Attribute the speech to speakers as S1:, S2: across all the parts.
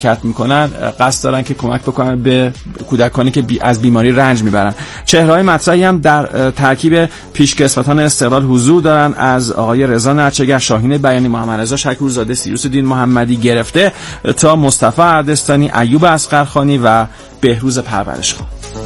S1: شرکت میکنن قصد دارن که کمک بکنن به کودکانی که از بیماری رنج میبرن. چهره‌های مطرحی هم در ترکیب پیشکسوتان استقلال حضور دارن، از آقای رضا نرچهگر، شاهین بیانی، محمد رضا شکورزاده، سیروس‌الدین محمدی گرفته تا مصطفی اردستانی، ایوب اصغرخانی و بهروز پرورشخوان.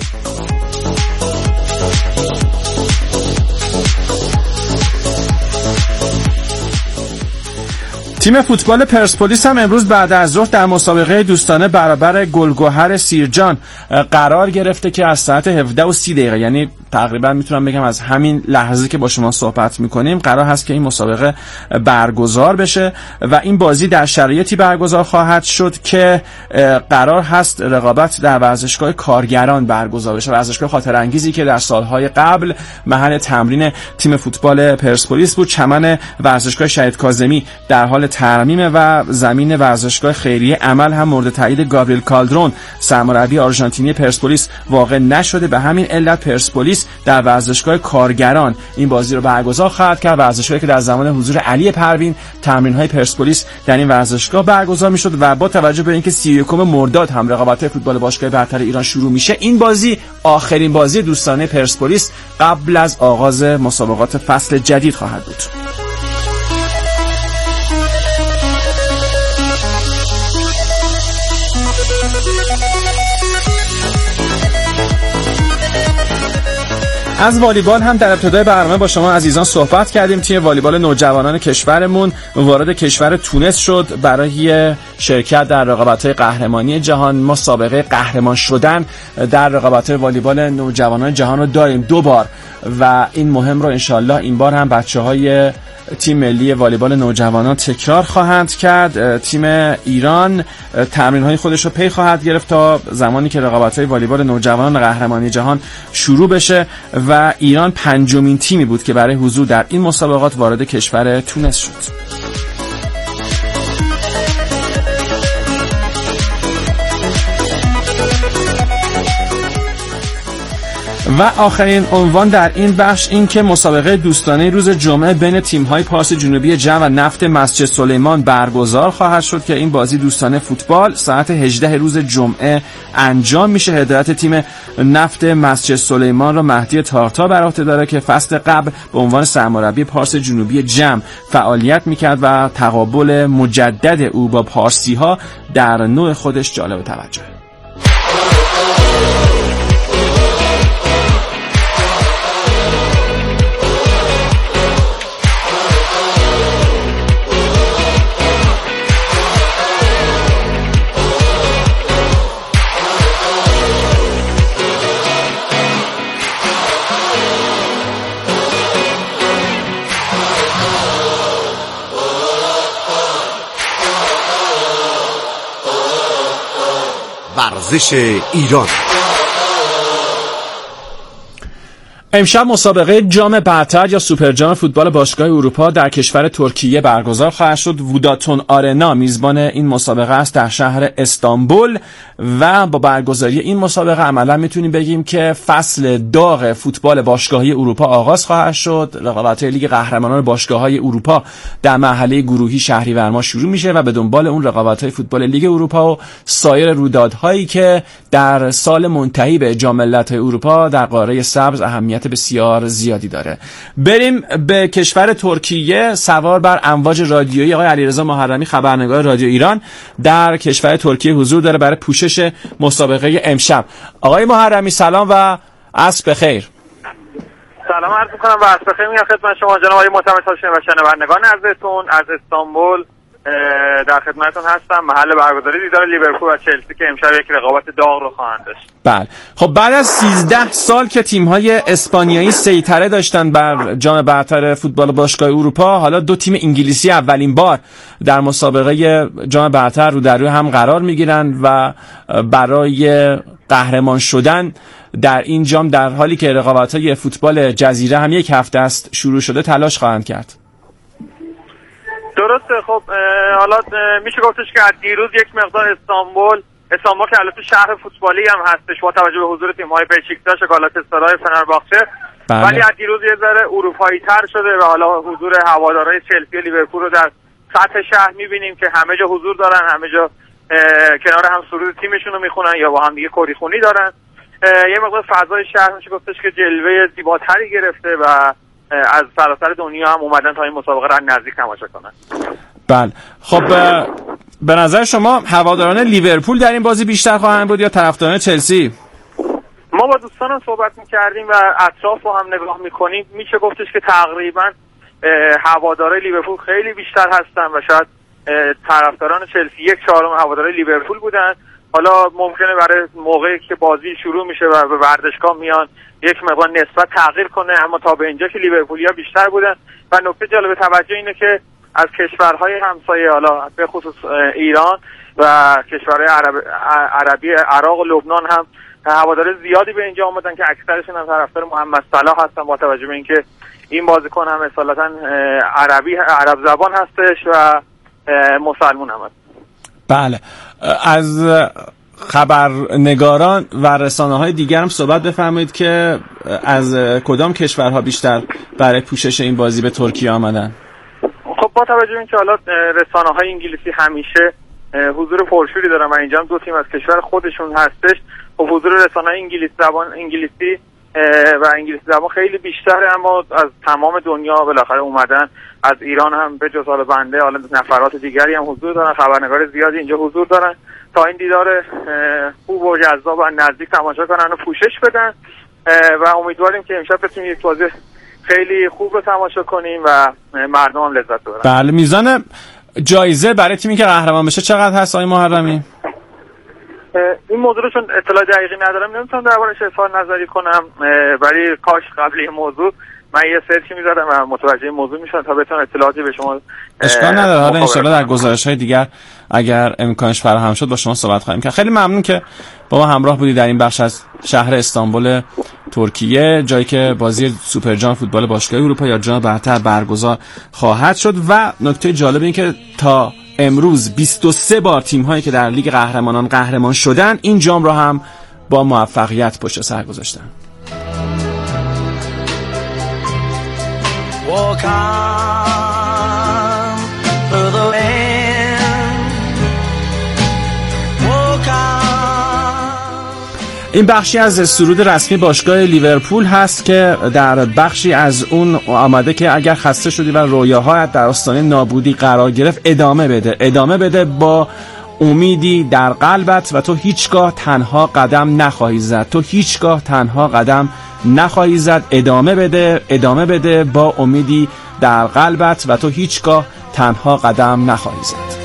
S1: تیم فوتبال پرسپولیس هم امروز بعد از ظهر در مسابقه دوستانه برابر گلگهر سیرجان قرار گرفته که از ساعت 17:30 یعنی تقریبا میتونم بگم از همین لحظه که با شما صحبت میکنیم قرار هست که این مسابقه برگزار بشه و این بازی در شرایطی برگزار خواهد شد که قرار هست رقابت در ورزشگاه کارگران برگزار بشه، ورزشگاه خاطر انگیزی که در سالهای قبل محل تمرین تیم فوتبال پرسپولیس بود. چمن ورزشگاه شهید کاظمی در حال ترمیم و زمین ورزشگاه خیریه عمل هم مورد تایید گابریل کالدرون سرمربی آرژانتینی پرسپولیس واقع نشده. به همین علت پرسپولیس در ورزشگاه کارگران این بازی رو برگزار خواهد کرد، ورزشگاهی که در زمان حضور علی پروین تمرین‌های پرسپولیس در این ورزشگاه برگزار می‌شد و با توجه به اینکه 31 مرداد هم رقابت فوتبال باشگاه برتر ایران شروع میشه، این بازی آخرین بازی دوستانه پرسپولیس قبل از آغاز مسابقات فصل جدید خواهد بود. از والیبال هم در ابتدای برنامه با شما عزیزان صحبت کردیم. تیم والیبال نوجوانان کشورمون وارد کشور تونس شد برای شرکت در رقابت‌های قهرمانی جهان. ما سابقه قهرمان شدن در رقابت‌های والیبال نوجوانان جهان رو داریم 2 بار و این مهم رو انشالله این بار هم بچه‌های تیم ملی والیبال نوجوانان تکرار خواهند کرد. تیم ایران تمرین‌های خودش رو پی خواهد گرفت تا زمانی که رقابت‌های والیبال نوجوانان قهرمانی جهان شروع بشه و ایران 5مین تیمی بود که برای حضور در این مسابقات وارد کشور تونس شد. و آخرین عنوان در این بخش این که مسابقه دوستانه روز جمعه بین تیم‌های پارس جنوبی جم و نفت مسجد سلیمان برگزار خواهد شد که این بازی دوستانه فوتبال ساعت 18 روز جمعه انجام میشه. هدایت تیم نفت مسجد سلیمان را مهدی تارتا بر عهده داره که فصل قبل به عنوان سرمربی پارس جنوبی جم فعالیت میکرد و تقابل مجدد او با پارسی‌ها در نوع خودش جالب توجه.
S2: ورزش ایران.
S1: امشب مسابقه جام برتر یا سوپر جام فوتبال باشگاه اروپا در کشور ترکیه برگزار خواهد شد. ووداتون آرنا میزبان این مسابقه است در شهر استانبول و با برگزاری این مسابقه عملا میتونیم بگیم که فصل داغ فوتبال باشگاهی اروپا آغاز خواهد شد. رقابت‌های لیگ قهرمانان باشگاه‌های اروپا در مرحله گروهی شهریور ماه شروع میشه و به دنبال اون رقابت‌های فوتبال لیگ اروپا و سایر رویدادهایی که در سال منتهی به جام ملت‌های اروپا در قاره سبز اهمیت بسیار زیادی داره. بریم به کشور ترکیه. سوار بر امواج رادیویی آقای علیرضا محرمی خبرنگار رادیو ایران در کشور ترکیه حضور داره برای پوشش مسابقه امشب. آقای محرمی سلام و عصر بخیر.
S3: سلام عرض می‌کنم و عصر بخیر میگم خدمت شما جناب آقای محترم تاشین و شنوندگان عزیزتون. از استانبول در خدمتتون هستم. محل برگزاری دیدار لیورپول و چلسی که امشب یک رقابت داغ رو خواهند داشت.
S1: بله. خب بعد از 13 سال که تیم‌های اسپانیایی سیطره داشتن بر جام برتر فوتبال باشگاه اروپا، حالا 2 تیم انگلیسی اولین بار در مسابقه جام برتر رو در روی هم قرار می‌گیرن و برای قهرمان شدن در این جام در حالی که رقابت‌های فوتبال جزیره هم 1 هفته است شروع شده تلاش خواهند کرد.
S3: درسته. خب حالا میشه گفتش که از دیروز یک مقدار استانبول که البته شهر فوتبالی هم هستش با توجه به حضور تیم‌های بشیکتاش، گالاتاسرای، فنرباخچه، ولی از دیروز یه ذره اروپایی تر شده و حالا حضور هوادارهای چلسی و لیورپول رو در سطح شهر می‌بینیم که همه جا حضور دارن، همه جا کنار هم سرود تیمشون رو میخونن یا با هم دیگه کریخونی دارن. یه مقدار فضای شهر میشه گفتش که جلوه زیباتری گرفته و از سراسر دنیا هم اومدن تا این مسابقه رو نزدیک تماشا کنن.
S1: بله خب به نظر شما هواداران لیورپول در این بازی بیشتر خواهند بود یا طرفداران چلسی؟
S3: ما با دوستانم صحبت میکردیم و اطراف رو هم نگاه میکنیم، میشه گفتش که تقریبا هواداران لیورپول خیلی بیشتر هستن و شاید طرفداران چلسی 1/4 هواداران لیورپول بودن. حالا ممکنه برای موقعی که بازی شروع میشه و به ورزشگاه میان یک مقدار نسبت تغییر کنه، اما تا به اینجا که لیورپولیا بیشتر بودن. و نکته جالب توجه اینه که از کشورهای همسایه، حالا به خصوص ایران و کشورهای عربی عراق و لبنان هم هوادار زیادی به اینجا آمدن که اکثرشون هم طرفدار محمد صلاح هستن، با توجه به اینکه این بازیکن هم اصالتا عرب زبان هستش و مسلمون هم هست.
S1: بله، از خبرنگاران و رسانه‌های دیگر هم صحبت بفرمایید که از کدام کشورها بیشتر برای پوشش این بازی به ترکیه آمدن؟
S3: خب با توجه به اینکه حالا رسانه‌های انگلیسی همیشه حضور پرشوری دارن و اینجا هم 2 تیم از کشور خودشون هستش، خب حضور رسانه‌های انگلیسی و انگلیسی زبان خیلی بیشتره، اما از تمام دنیا بالاخره اومدن. از ایران هم به جز حال بنده حالا نفرات دیگری هم حضور دارن، خبرنگار زیادی اینجا حضور دارن تا این دیدار خوب و جذاب و نزدیک تماشا کنن و پوشش بدن و امیدواریم که امشب بتونیم یک بازی خیلی خوب رو تماشا کنیم و مردم هم لذت ببرن.
S1: بله، میزان جایزه برای تیمی که قهرمان بشه چقدر هست آقای محرمی؟
S3: این موضوع رو چون اطلاع دقیقی ندارم نمیتونم دربارش اظهار نظری کنم، ولی کاش قبل این موضوع من یه سرچی می‌زدم و متوجه موضوع میشدم تا بتونم اطلاعاتی به شما.
S1: اشکال نداره، حالا ان شاءالله در گزارش‌های دیگر اگر امکانش فراهم شد با شما صحبت خواهیم کرد. خیلی ممنون که با ما همراه بودید در این بخش از شهر استانبول ترکیه، جایی که بازی سوپر جام فوتبال باشگاه اروپا یا جام برتر برگزار خواهد شد. و نکته جالب این که تا امروز 23 بار تیم‌هایی که در لیگ قهرمانان قهرمان شدن این جام را هم با موفقیت پشت سر گذاشتن. Walk on through the land. Walk on. این بخشی از سرود رسمی باشگاه لیورپول هست که در بخشی از اون آمده که اگر خسته شدی و رویاهایت در آستانه نابودی قرار گرفت ادامه بده با امیدی در قلبت و تو هیچگاه تنها قدم نخواهی زد. ادامه بده با امیدی در قلبت و تو هیچگاه تنها قدم نخواهی زد.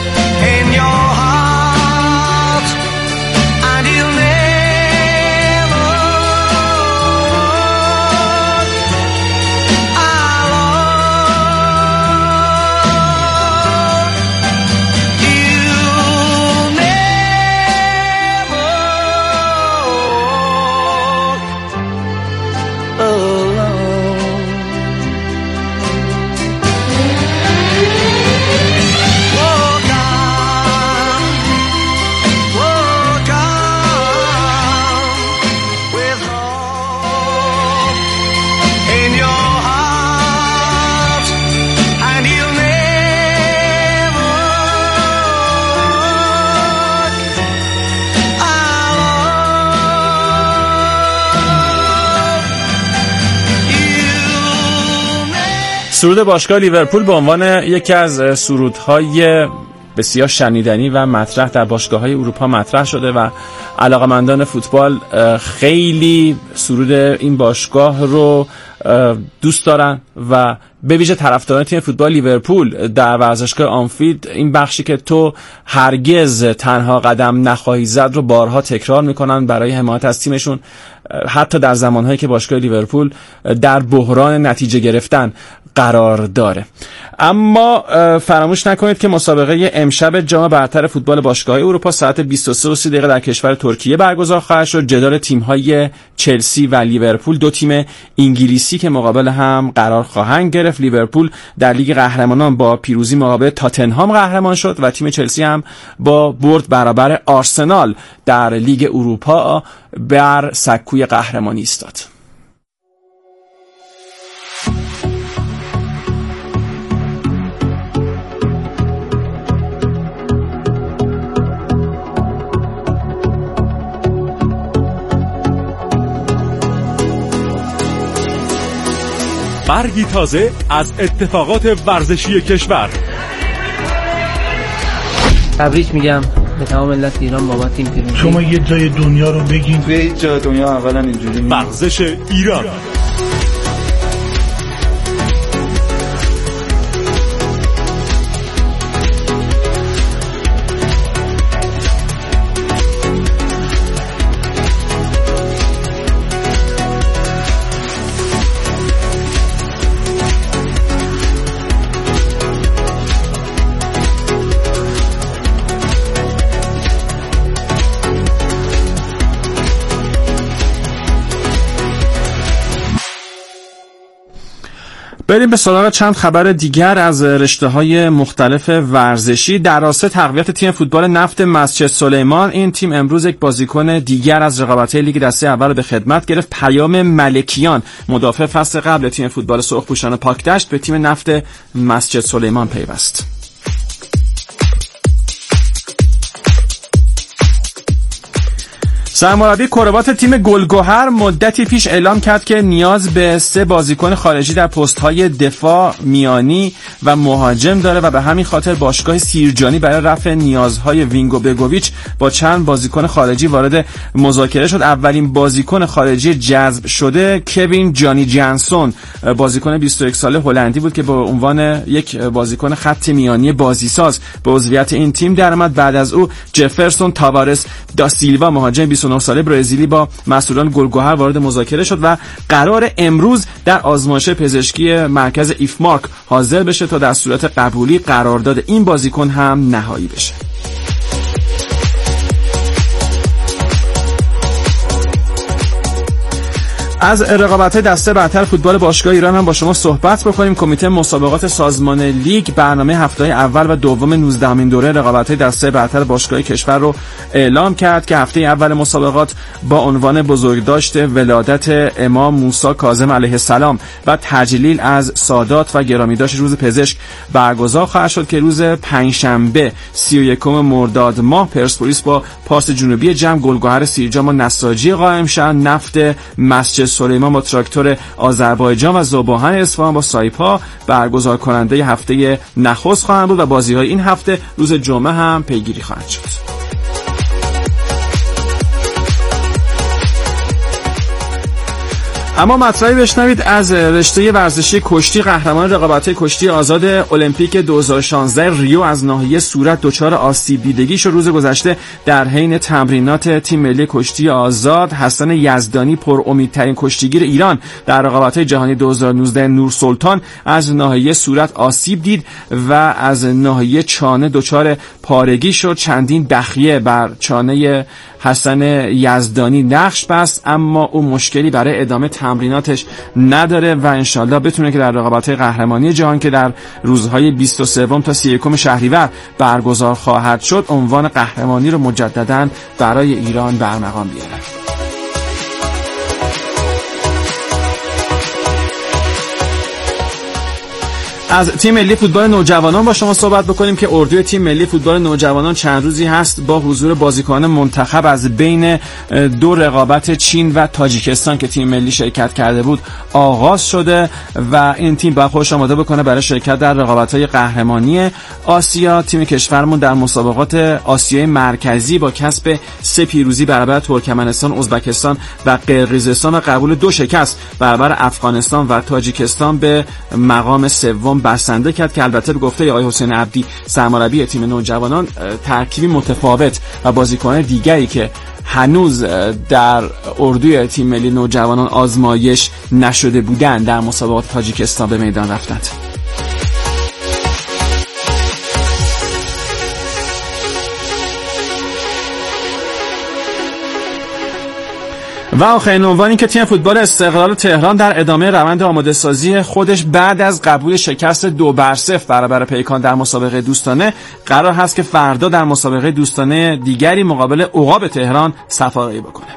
S1: سرود باشگاه لیورپول به عنوان یکی از سرودهای بسیار شنیدنی و مطرح در باشگاه‌های اروپا مطرح شده و علاقه‌مندان فوتبال خیلی سرود این باشگاه رو دوست دارن و به ویژه طرفداران تیم فوتبال لیورپول در ورزشگاه آنفیلد این بخشی که تو هرگز تنها قدم نخواهی زد رو بارها تکرار میکنن برای حمایت از تیمشون، حتی در زمانهایی که باشگاه لیورپول در بحران نتیجه گرفتن قرار داره. اما فراموش نکنید که مسابقه امشب جام برتر فوتبال باشگاه‌های اروپا ساعت 23:30 در کشور ترکیه برگزار خواهد شد. جدال تیم‌های چلسی و لیورپول، 2 تیم انگلیسی که مقابل هم قرار خواهند گرفت. لیورپول در لیگ قهرمانان با پیروزی مقابل تاتنهام قهرمان شد و تیم چلسی هم با برد برابر آرسنال در لیگ اروپا بر سکوی قهرمانی ایستاد.
S2: برگی تازه از اتفاقات ورزشی کشور.
S4: تبریک میگم به تمام ملت ایران بابت این پیروزی.
S5: شما یه جای دنیا رو بگین.
S6: توی هیچ جای دنیا اولا اینجوری نیست.
S2: ورزش ایران.
S1: بریم به سراغ چند خبر دیگر از رشته‌های مختلف ورزشی. در راستای تقویت تیم فوتبال نفت مسجد سلیمان، این تیم امروز یک بازیکن دیگر از رقابت‌های لیگ دسته اول به خدمت گرفت. پیام ملکیان، مدافع فصل قبل تیم فوتبال سرخپوشان پاکدشت، به تیم نفت مسجد سلیمان پیوست. سرمربی کروات تیم گلگهر مدتی پیش اعلام کرد که نیاز به 3 بازیکن خارجی در پست‌های دفاع، میانی و مهاجم داره و به همین خاطر باشگاه سیرجانی برای رفع نیازهای وینگو بگوویچ با چند بازیکن خارجی وارد مذاکره شد. اولین بازیکن خارجی جذب شده کوین جانی جانسون، بازیکن 21 ساله هلندی بود که به عنوان یک بازیکن خط میانی بازیساز به عضویت این تیم درآمد. بعد از او جفرسون تاوارس دا سیلوا، مهاجم 29 ساله برزیلی، با مسئولان گلگهر وارد مذاکره شد و قرار امروز در آزمایش پزشکی مرکز ایفمارک حاضر بشه تا در صورت قبولی قرارداد این بازیکن هم نهایی بشه. از رقابت‌های دسته برتر فوتبال باشگاه ایران هم با شما صحبت بکنیم. کمیته مسابقات سازمان لیگ برنامه هفته‌های اول و دوم 19مین دوره رقابت‌های دسته برتر باشگاه کشور رو اعلام کرد که هفته اول مسابقات با عنوان بزرگداشت ولادت امام موسی کاظم علیه السلام و تجلیل از سادات و گرامیداشت روز پزشک برگزار خواهد شد که روز پنجشنبه 31 مرداد ماه پرسپولیس با پارس جنوبی جمع، گلگهر سیرجان با نساجی قائمشهر، نفت مسجد سلیمان با تراکتور آذربایجان و ذوباهن اصفهان با سایپا برگزار کننده هفته نخست خواهند بود و بازی‌های این هفته روز جمعه هم پیگیری خواهد شد. اما مطلبی بشنوید از رشته ورزشی کشتی. قهرمان رقابت‌های کشتی آزاد المپیک 2016 ریو از ناحیه صورت دچار آسیب دیدگی شد. روز گذشته در حین تمرینات تیم ملی کشتی آزاد، حسن یزدانی پرامیدترین کشتیگیر ایران در رقابت‌های جهانی 2019 نورسلطان از ناحیه صورت آسیب دید و از ناحیه چانه دچار پارگی شد. چندین بخیه بر چانه حسن یزدانی نقش بست، اما او مشکلی برای ادامه تمریناتش نداره و انشالله بتونه که در رقابت‌های قهرمانی جهان که در روزهای 23 تا 31 شهریور برگزار خواهد شد عنوان قهرمانی رو مجدداً برای ایران برمقام بیاره. از تیم ملی فوتبال نوجوانان با شما صحبت بکنیم که اردوی تیم ملی فوتبال نوجوانان چند روزی هست با حضور بازیکنان منتخب از بین 2 رقابت چین و تاجیکستان که تیم ملی شرکت کرده بود آغاز شده و این تیم باید خودش آماده بکنه برای شرکت در رقابت‌های قهرمانی آسیا. تیم کشورمون در مسابقات آسیای مرکزی با کسب 3 پیروزی برابر ترکمنستان، ازبکستان و قرقیزستان و قبول 2 شکست برابر افغانستان و تاجیکستان به مقام سوم بسنده کرد که البته به گفته آقای حسین عبدی سرمربی تیم نوجوانان ترکیبی متفاوت و بازیکنان دیگری که هنوز در اردوی تیم ملی نوجوانان آزمایش نشده بودند در مسابقات تاجیکستان به میدان رفتند. و آخرین عنوانی که تیم فوتبال استقلال تهران در ادامه روند آماده سازی خودش بعد از قبول شکست 2-0 برابر پیکان در مسابقه دوستانه قرار هست که فردا در مسابقه دوستانه دیگری مقابل عقاب تهران صف‌آوری بکنه.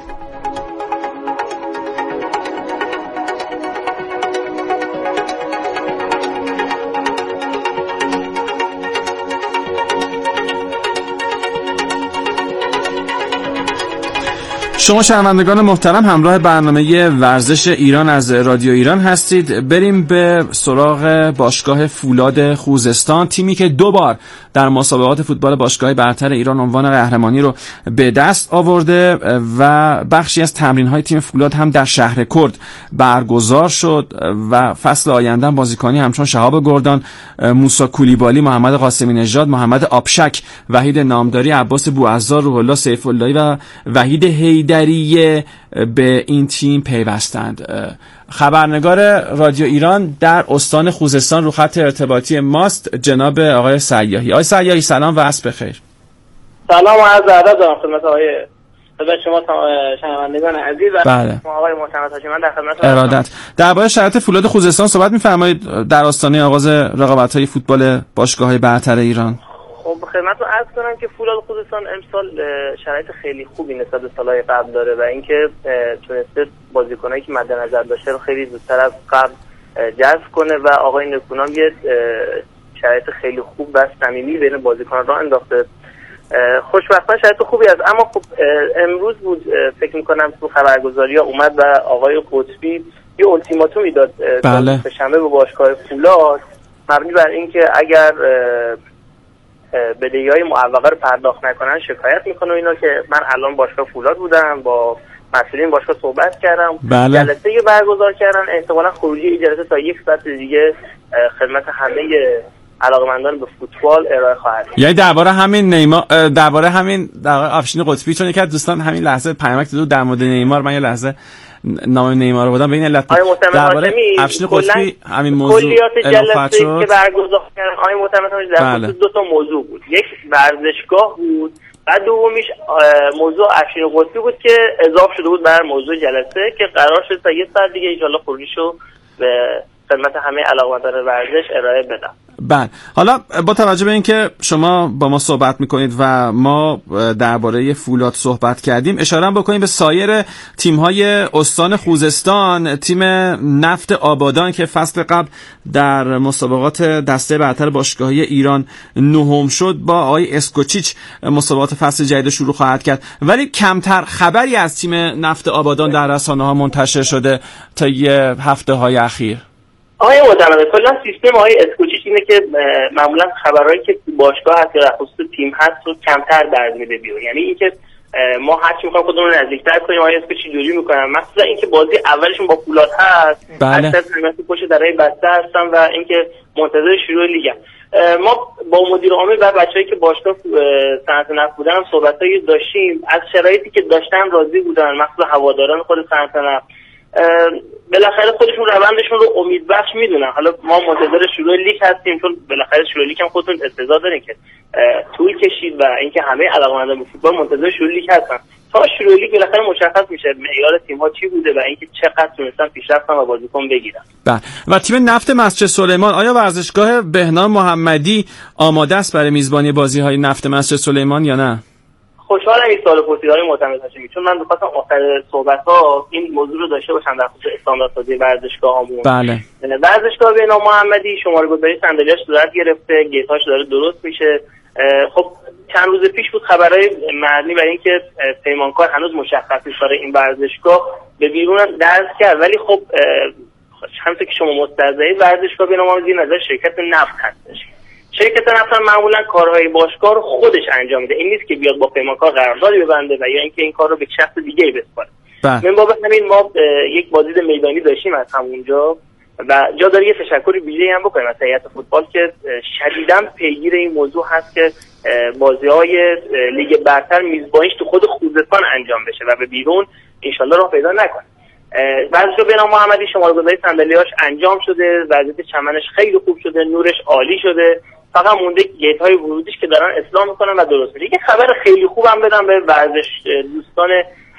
S1: شما شنوندگان محترم همراه برنامه ورزش ایران از رادیو ایران هستید. بریم به سراغ باشگاه فولاد خوزستان، تیمی که 2 بار در مسابقات فوتبال باشگاه برتر ایران عنوان قهرمانی رو به دست آورده و بخشی از تمرین‌های تیم فولاد هم در شهر کرد برگزار شد و فصل آینده بازیکنی همچون شهاب گردان، موسی کولیبالی، محمد قاسمی نژاد، محمد آبشک، وحید نامداری، عباس بوعزار، روح الله سیف اللهی و وحید حیدری به این تیم پیوستند. خبرنگار رادیو ایران در استان خوزستان رو خط ارتباطی ماست جناب آقای سیاحی. آقای سیاحی سلام و عصر بخیر.
S7: سلام و عرض ادب دارم خدمت آقای شما شنوندگان عزیز و
S1: بله.
S7: آقای محمد هاشمی در خدمت
S1: ارادت. درباره شرایط فولاد خوزستان صحبت می‌فرمایید در آستانه آغاز رقابت‌های فوتبال باشگاه‌های برتر ایران.
S7: خب خدمتتون عرض کنم که فولاد خوزستان امسال شرایط خیلی خوبی نسبت به سال‌های قبل داره و اینکه تونسته بازیکنایی که مد نظر داشته رو خیلی زودتر از قبل جذب کنه و آقای نکونام یه شرایط خیلی خوب و صمیمی بین بازیکنان راه انداخته. خوشبختانه شرایط خوبی است، اما خب امروز بود فکر می‌کنم تو خبرگزاری‌ها اومد و آقای قطبی یه التیماتومی داد به شنبه به باشگاه فولاد مبنی بر اینکه اگر بدهی‌های معوقه رو پرداخت نکنن شکایت میکنه. اینا که من الان باشگاه فولاد بودم، با مسئولین باشگاه صحبت کردم، جلسه برگزار کردن، احتمالاً خروجی این جلسه تا 1 ساعت دیگه خدمت همه علاقه‌مندان به فوتبال ارائه خواهد شد.
S1: یعنی درباره همین نیمار، درباره همین افشین قطبی، چون یکی از دوستان همین لحظه پیامک داد در مورد نیمار، من یه لحظه نام نیمار رو بودم به این علت درباره افشین قطبی همین موضوع
S7: جلسه که برگزار کردن آقای معتمد در خصوص 2 تا موضوع بود. یک ورزشگاه بود و دومیش موضوع افشین قطبی بود که اضافه شده بود بر موضوع جلسه که قرار شد تا 1 ساعت دیگه ان شاءالله خروجیشو به خدمت همه علاقه‌مندان ورزش ارائه بدم.
S1: بله، حالا با توجه به اینکه شما با ما صحبت میکنید و ما درباره فولاد صحبت کردیم، اشاره بکنیم به سایر تیم‌های استان خوزستان. تیم نفت آبادان که فصل قبل در مسابقات دسته برتر باشگاهی ایران 9م شد، با آقای اسکوچیچ مسابقات فصل جدید شروع خواهد کرد، ولی کمتر خبری از تیم نفت آبادان در رسانه‌ها منتشر شده تا یه هفته‌های اخیر.
S7: آقای معتمد کلا سیستم آقای اسکوچیچ اینه که معمولا خبرایی که تو باشگاه هست یا خصوص تیم هست رو کمتر درز میده بیرون. یعنی اینکه ما هر چی می‌خوایم خودمون رو نزدیک‌تر کنیم آقای اسکوچیچ جوری می‌کنن، مثلا اینکه بازی اولشون با فولاد هست، اصلا همین پشت درای بسته هستن و اینکه منتظر شروع لیگ. ما با مدیر عامل و بچه‌ای که باشگاه صنعت نفت بودن هم صحبتایی داشتیم، از شرایطی که داشتن راضی بودن، مثلا هواداران خود صنعت نفت بالاخره خودشون روندشون رو امیدبخش میدونن. حالا ما منتظر شروع لیگ هستیم چون بالاخره شروع لیگ هم خودتون استعداد دارین که طول کشید و اینکه همه علاقه‌مندان به فوتبال منتظر شروع لیگ هستن. تا شروع لیگ بالاخره مشخص میشه معیار تیم‌ها چی بوده و اینکه چقدر تونستن پیشرفت کنن و بازیکن بگیرن.
S1: بله، و تیم نفت مسجد سلیمان، آیا ورزشگاه بهنام محمدی آماده است برای میزبانی بازی‌های نفت مسجد سلیمان یا نه؟
S7: خوشحالم این سوال پرسید آقای معتمد هاشمی، چون من می‌خواستم آخر صحبت‌ها این موضوع رو داشته باشم در خصوص استانداردسازی ورزشگاه‌هامون.
S1: بله.
S7: ورزشگاه بهنام محمدی شماره‌گذاری صندلی‌هاش صورت گرفته، گیت‌هاش داره درست میشه. خب چند روز پیش بود خبرای مبنی بر اینکه پیمانکار هنوز مشخص نیست برای این ورزشگاه به بیرون درز کرد، ولی خب همونطور که شما مستحضرید ورزشگاه بهنام محمدی نظر شرکت نفت هستش. شرکت نفت معمولا کارهای باشگاه رو خودش انجام میده، این نیست که بیاد با پیمانکار قراردادی ببنده و یا اینکه این کار رو به شخص دیگه‌ای بسپاره. من بابت همین ما یک بازدید میدانی داشتیم از همونجا و جا داره یه تشکر ویژه‌ای هم بکنیم از هیئت فوتبال که شدیداً پیگیر این موضوع هست که بازی‌های لیگ برتر میزبانیش تو خود خوزستان انجام بشه و به بیرون ان شاءالله راه پیدا نکنه. ورزشگاه بهنام محمدی شماره‌گذاری صندلی‌هاش انجام شده، وضعیت چمنش خیلی خوب شده، نورش عالی شده، فقط مونده گیت‌های ورودیش که دارن اصلاح میکنن و درست میشه. یه خبر خیلی خوبم بدم به ورزش دوستان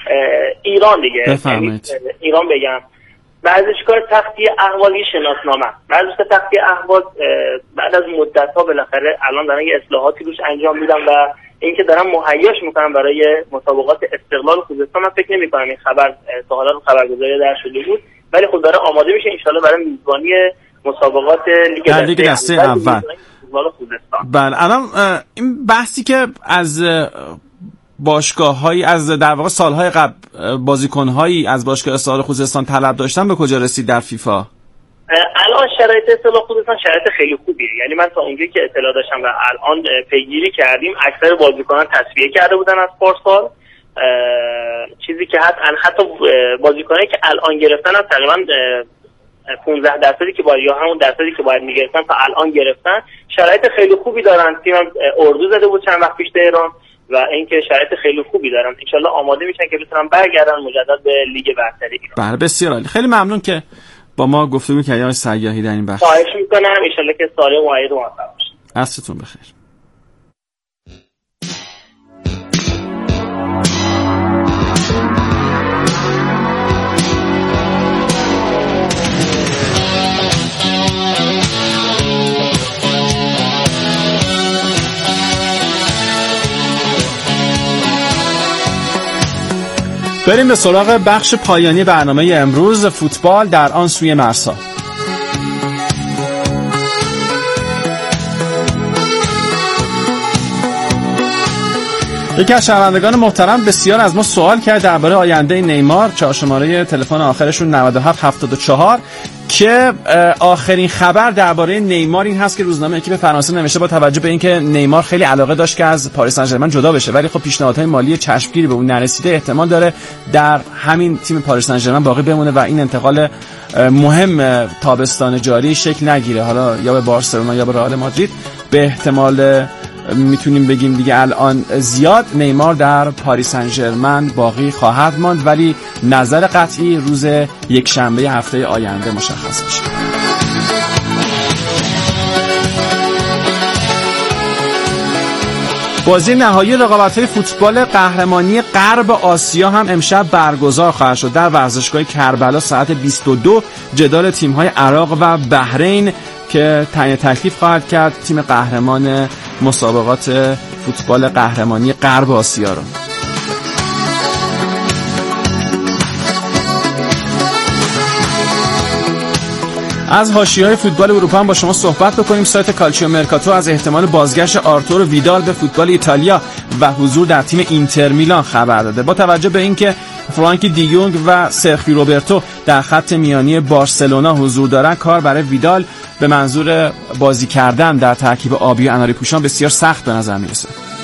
S7: ایران دیگه، ایران بگم ورزشگاه تختی احوال یه شناسنامه، ورزشگاه تختی احوال بعد از مدت‌ها بالاخره الان دارن یه اصلاحاتی روش انجام میدن و اینکه دارن مهیاش میکنن برای مسابقات استقلال خوزستان. من فکر نمی‌کنم این خبر تا حالا رو خبرگزاری در شده بود، ولی خب داره آماده میشه ان شاءالله برای میزبانی مسابقات لیگ
S1: دسته اول. بله، الان این بحثی که از باشگاه‌هایی از در واقع سال‌های قبل بازیکن‌هایی از باشگاه استقلال خوزستان طلب داشتن به کجا رسید در فیفا؟
S7: الان شرایط استقلال خوزستان شرایط خیلی خوبیه. یعنی من تا اونجایی که اطلاع داشتم و الان پیگیری کردیم اکثر بازیکنان تصفیه کرده بودن از پارسال. چیزی که حتی بازیکنایی که الان گرفتن از تقریبا 15% که باید یا همون درصدی که باید میگرفتن تا الان گرفتن. شرایط خیلی خوبی دارن. تیمم اردو زده بود چند وقت پیش تهران و اینکه شرایط خیلی خوبی دارن. ان شاءالله آماده میشن که بتونن برگردن مجدد به لیگ برتر ایران.
S1: بله بسیار عالی. خیلی ممنون که با ما گفتگو کردید آقای سیاحی در این بخش.
S7: خواهش میکنم ان شاءالله که سال معید موفق باشید.
S1: عصرتون بخیر. بریم به سراغ بخش پایانی برنامه امروز، فوتبال در آن سوی مرسا. یکی از شنوندگان محترم بسیار از ما سوال کرد درباره آینده نیمار. شماره تلفن آخرشون 9774 که آخرین خبر درباره نیمار این هست که روزنامه اکیپ فرانسه نوشته با توجه به اینکه نیمار خیلی علاقه داشت که از پاریس سن ژرمن جدا بشه، ولی خب پیشنهادهای مالی چشمگیری به اون نرسیده، احتمال داره در همین تیم پاریس سن ژرمن باقی بمونه و این انتقال مهم تابستان جاری شکل نگیره، حالا یا به بارسلونا یا به رئال مادرید. به احتمال میتونیم بگیم دیگه الان زیاد نیمار در پاریس سن ژرمن باقی خواهد ماند، ولی نظر قطعی روز یکشنبه هفته آینده مشخص میشه. بازی نهایی رقابت‌های فوتبال قهرمانی غرب آسیا هم امشب برگزار خواهد شد در ورزشگاه کربلا ساعت 22. جدال تیم‌های عراق و بحرین که تعیین تکلیف خواهد کرد تیم قهرمان مسابقات فوتبال قهرمانی غرب آسیا رو. از حاشیه‌های فوتبال اروپا هم با شما صحبت بکنیم. سایت کالچیو مرکاتو از احتمال بازگشت آرتورو ویدال به فوتبال ایتالیا و حضور در تیم اینتر میلان خبر داده. با توجه به اینکه فرانکی دیونگ و سرخیو روبرتو در خط میانی بارسلونا حضور دارند، کار برای ویدال به منظور بازی کردن در ترکیب آبی و اناری پوشان بسیار سخت به نظر میرسه.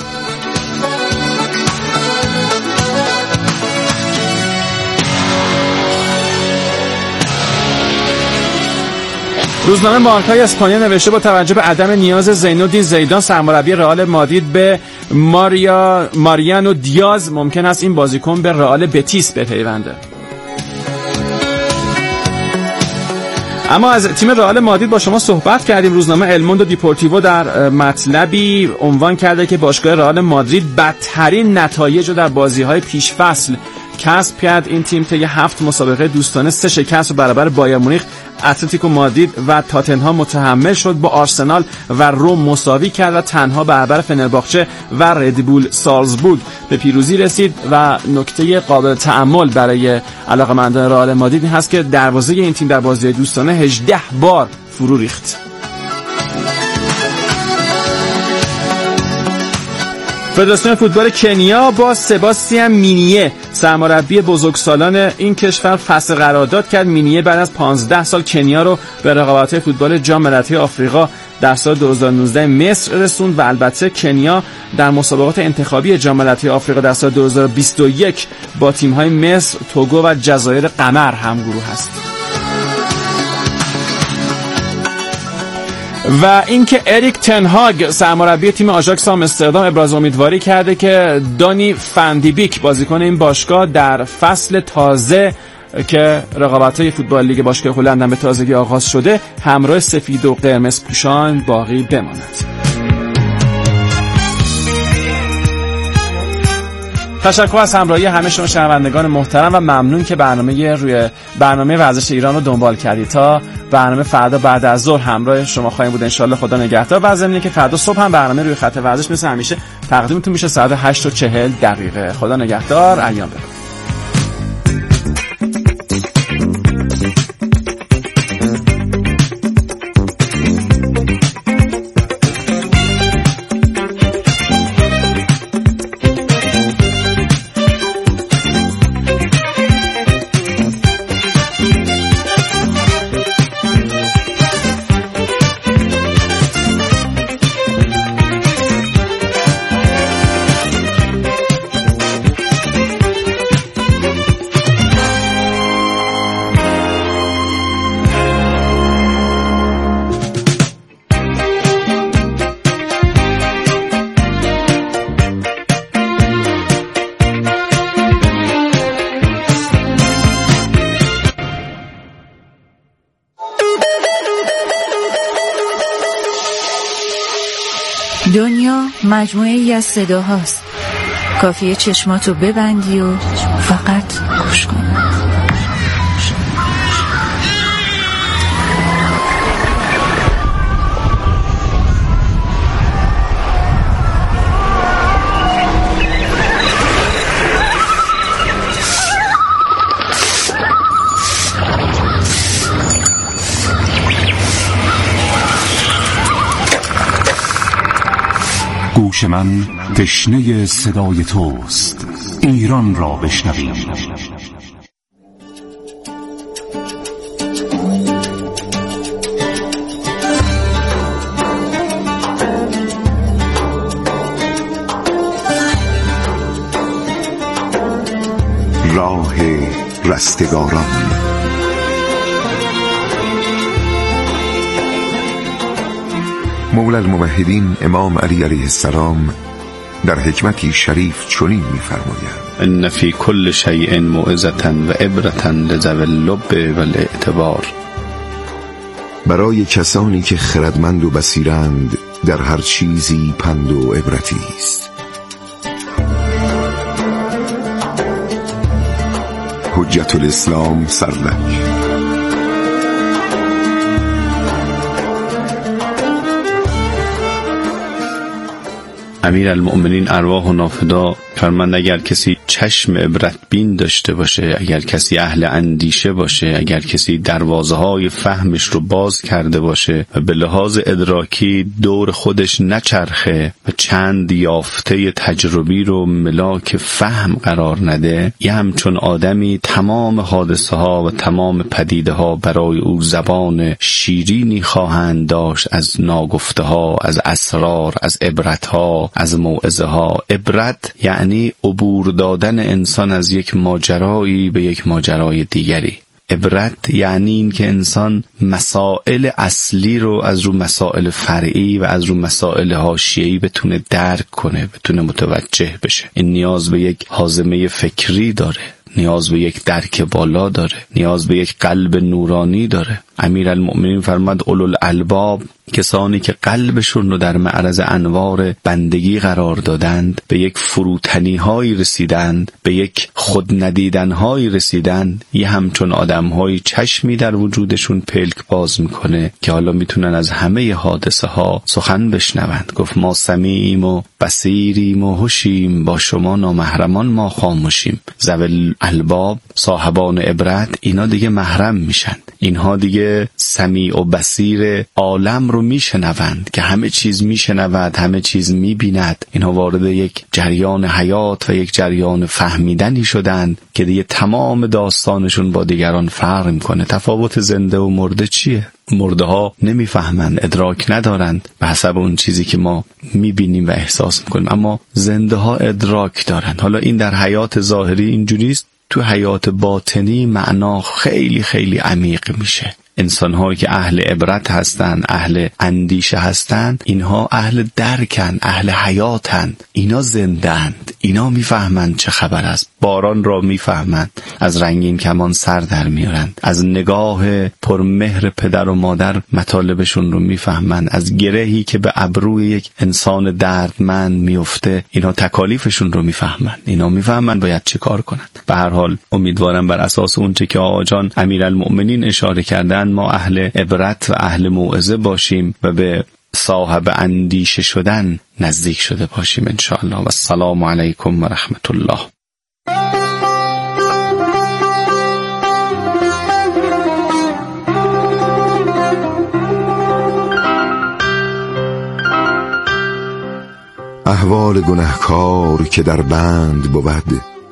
S1: روزنامه مارکای اسپانیا نوشته با توجه به عدم نیاز زینالدین زیدان سرمربی رئال مادرید به ماریانو دیاز، ممکن است این بازیکن به رئال بتیس بپیونده. اما از تیم رئال مادرید با شما صحبت کردیم. روزنامه الموندو دیپورتیوو در مطلبی عنوان کرده که باشگاه رئال مادرید بدترین نتایج رو در بازی‌های پیش فصل کسب کرد. این تیم طی 7 مسابقه دوستانه 3 شکست رو برابر بایر مونیخ، اتلتیکو مادرید و تاتنهام متحمل شد. با آرسنال و روم مساوی کرد و تنها برابر فنرباخچه و ردبول سالزبورگ به پیروزی رسید. و نکته قابل تأمل برای علاقه‌مندان رئال مادرید این هست که دروازه این تیم در بازی دوستانه 18 بار فرو ریخت. فدراسیون فوتبال کنیا با سباستیان مینیه سرمربی بزرگسالان این کشور فسخ قرارداد کرد. مینیه بعد از 15 سال کنیا رو به رقابت‌های فوتبال جام ملت‌های آفریقا در سال 2019 مصر رسوند و البته کنیا در مسابقات انتخابی جام ملت‌های آفریقا در سال 2021 با تیم‌های مصر، توگو و جزایر قمر همگروه است. و اینکه اریک تنهاگ سرمربی تیم آژاکس آمستردام ابراز امیدواری کرده که دانی فندیبیک بازیکن این باشگاه در فصل تازه که رقابت‌های فوتبال لیگ باشگاه هلند هم به تازگی آغاز شده همراه سفید و قرمز پوشان باقی بماند. تشکر از همراهی همه شما شنوندگان محترم و ممنون که برنامه ورزش ایران رو دنبال کردید. تا برنامه فردا بعد از ظهر همراه شما خواهیم بود ان شاء الله. خدا نگهدار. و ضمن که فردا صبح هم برنامه روی خط ورزش مثل همیشه تقدیمتون میشه ساعت 8:40. خدا نگهدار. ایام بخیر.
S8: مجموعه‌ای از صداهاست. کافیه چشماتو ببندی و فقط گوش کنی.
S9: گوش من تشنه صدای توست. ایران را بشنویم.
S10: راه رستگاران. مولا الموحدین امام علی علیه السلام در حکمتی شریف چنین می‌فرمایند:
S11: ان فی کل شیء موعظة و عبرة لذوی اللب والاعتبار.
S10: برای کسانی که خردمند و بصیرند در هر چیزی پند و عبرتی است. حجت الاسلام سرلک.
S11: امیر المؤمنین ارواح و نافدا فرمند اگر کسی چشم عبرت بین داشته باشه، اگر کسی اهل اندیشه باشه، اگر کسی دروازه های فهمش رو باز کرده باشه و به لحاظ ادراکی دور خودش نچرخه و چند یافته تجربی رو ملاک فهم قرار نده، یه همچون آدمی تمام حادثه ها و تمام پدیده ها برای او زبان شیرینی خواهند داشت، از ناگفته ها، از اسرار، از عبرت ها، از موعظه ها. عبرت یعنی عبور دادن انسان از یک ماجرایی به یک ماجرای دیگری. عبرت یعنی این که انسان مسائل اصلی رو از رو مسائل فرعی و از رو مسائل حاشیه‌ای بتونه درک کنه، بتونه متوجه بشه. این نیاز به یک حازمه فکری داره، نیاز به یک درک بالا داره، نیاز به یک قلب نورانی داره. امیرالمؤمنین فرمود اولوالالباب، کسانی که قلبشون رو در معرض انوار بندگی قرار دادند، به یک فروتنی هایی رسیدند، به یک خود ندیدن هایی رسیدند، یه همچون آدم های چشمی در وجودشون پلک باز میکنه که حالا میتونن از همه حادثه ها سخن بشنوند. گفت ما سمیعیم و بصیریم و هوشیم، با شما نامحرمان ما خاموشیم. ذوی الالباب، صاحبان عبرت، اینا دیگه محرم میشن، اینها دیگه سمیع و بصیر عالم رو میشنوند که همه چیز میشنود، همه چیز میبیند. اینها وارد یک جریان حیات و یک جریان فهمیدنی شدند که دیگه تمام داستانشون با دیگران فرق میکنه. تفاوت زنده و مرده چیه؟ مرده ها نمیفهمند، ادراک ندارند به حسب اون چیزی که ما میبینیم و احساس میکنیم، اما زنده ها ادراک دارند. حالا این در حیات ظاهری اینجوریست، تو حیات باطنی معنا خیلی خیلی عمیق میشه. انسان‌هایی که اهل عبرت هستند، اهل اندیشه هستند، اینها اهل درکن، اهل حیاتند، اینا زنده‌اند، اینا میفهمند چه خبر است. باران را میفهمند، از رنگین کمان سر در میارند، از نگاه پرمهر پدر و مادر مطالبشون رو میفهمند، از گرهی که به ابروی یک انسان دردمند میفته اینا تکالیفشون رو میفهمند، اینا میفهمند باید چه کار کنند. به هر حال امیدوارم بر اساس اونچه که آقا جان امیرالمؤمنین اشاره کردن ما اهل عبرت و اهل موعظه باشیم و به صاحب اندیشه شدن نزدیک شده باشیم انشاءالله. و السلام علیکم و رحمت الله.
S10: احوال گنهکار که در بند بود،